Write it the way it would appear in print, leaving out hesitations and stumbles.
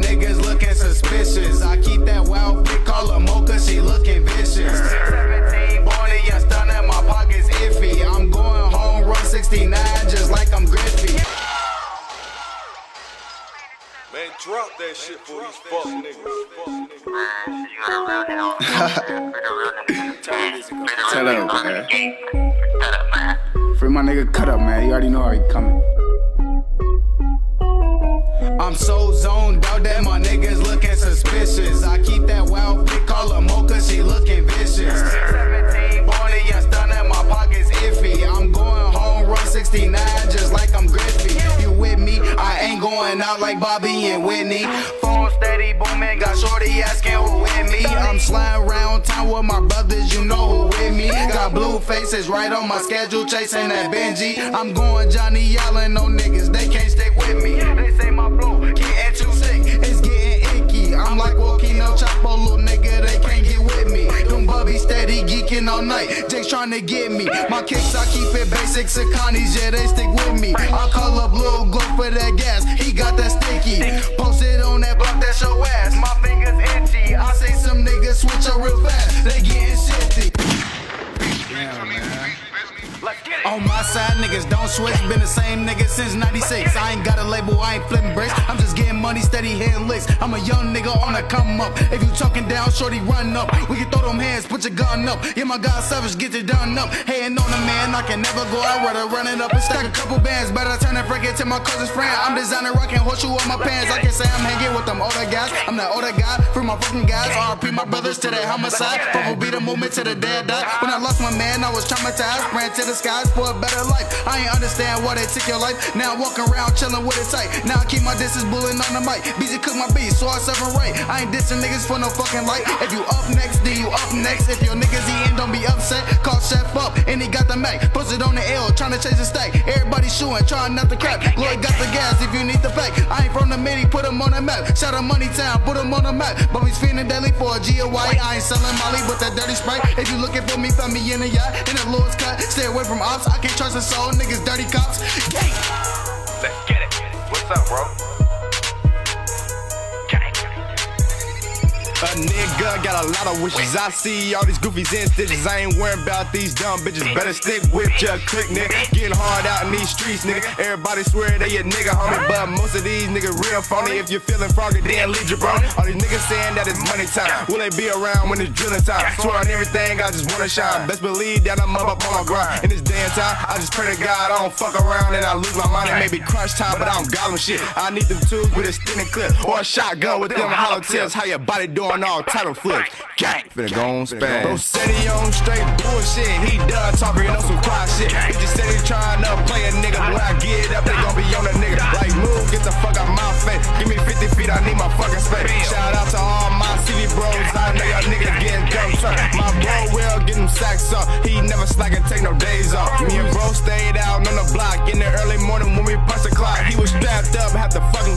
niggas looking suspicious. I keep that wild pick, call her Mocha, she looking vicious. 17, born a young stunner, my pocket's iffy. I'm going home, run 69, just like I'm Griffey. Man, drop that shit for these fuck niggas. Tell up, man. Free my nigga Cut Up, man. You already know how he coming. I'm so zoned out that my niggas looking suspicious. I keep that wild pick, call her Mocha, she looking vicious. 17, born a young stunner, my pocket's iffy. I'm going home, run 69, just like I'm Griffey. You with me? I ain't going out like Bobby and Whitney. Phone steady booming, got shorty asking who with me. I'm sliding around town with my brothers, you know who with me. Got blue faces right on my schedule, chasing that Benji. I'm going Johnny Allen, no niggas, they can't stick with me. They say my flow getting too sick, it's getting icky. I'm like Joaquin El Chapo, little nigga, they can't get with me. Them bubbies steady geeking all night, Jake's trying to get me. My kicks, I keep it basic, Sakanis, yeah, they stick with me. I call up Lil Glock for that gas, he got that sticky. Posted on that block, that's your ass, my fingers itchy. I say some niggas switch up real fast, they getting shifty. Yeah, man. On my side, niggas don't switch. Been the same nigga since 96. I ain't got a label, I ain't flipping bricks. I'm just getting money, steady hitting licks. I'm a young nigga on a come up. If you talking down, shorty run up. We can throw them hands, put your gun up. Yeah, my God savage, get it done up. Hating on a man, I can never go out. Rather run it up and stack a couple bands. Better turn that freak into my cousin's friend. I'm designer, rocking horseshoe on my pants. I can say I'm hanging with them older guys. I'm that older guy for my fucking guys. RP my brothers to that homicide. From beat a movement to the dead die. When I lost my man, I was traumatized. Ran to the skies for a better life. I ain't understand why they took your life. Now I'm walking around chilling with it tight. Now I keep my distance bullying on the mic. BZ cook my beat, so I serve 'em right. I ain't dissing niggas for no fucking light. If you up next, then you up next. If your niggas eating, don't be upset. Call Chef up, and he got the Mac. Posted on the L, trying to chase the stack. Everybody shooting, trying not to cap. Lloyd got the gas if you need the pack. I ain't from the mini, put him on the map. Shout out Money Town, put him on the map. But he's feeling deadly for a GOY. I ain't selling Molly with that dirty Sprite. If you looking for me, find me in the yacht. In the Lord's cut, stay away from ops. I can't trust a soul, niggas dirty cops. Gang! Let's get it. What's up, bro? A nigga got a lot of wishes. I see all these goofies in stitches. I ain't worried about these dumb bitches. Better stick with your click, nigga. Getting hard out in these streets, nigga. Everybody swear they a nigga, homie, but most of these niggas real phony. If you're feeling froggy, then leave your bro. All these niggas saying that it's money time. Will they be around when it's drilling time? Swear on everything, I just wanna shine. Best believe that I'm up on my grind. In this day and time, I just pray to God I don't fuck around and I lose my mind. It may be crunch time, but I don't got them shit. I need them tools with a extended clip or a shotgun with them hollow tips. How your body doing all title flips? Gang, finna go on spaz. Bro said he on straight bullshit. He done talking on some quiet shit. He just said he trying to play a nigga. When I get up, they gon' be on a nigga. Like, move, get the fuck out my face. Give me 50 feet, I need my fucking space. Shout out to all my city bros. I know y'all niggas getting dumb turned. My bro will get him sacks up. He never slack and take no days off. Me and bro stayed out on the block in the early morning when we punched the clock. He was strapped up, had to fuck